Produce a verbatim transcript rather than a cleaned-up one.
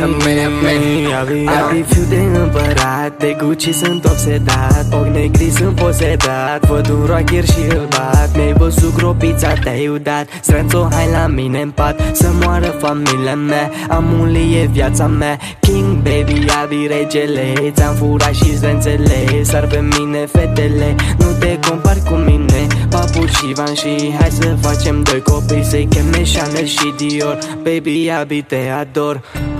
Abi fiu de împărat, de Gucci sunt obsedat, ochi negri sunt posedat, văd un rocker și îl bat. Mi-ai văzut gropița, te-ai udat, Strențo, hai la mine în pat, să moară familia mea, Amuli e viața mea. King baby, Abi regele, ți-am furat și zrențele, sar pe mine fetele, nu te compari cu mine. Papu și Van și hai să facem doi copii, să-i cheme Chanel și Dior. Baby, Abi te ador.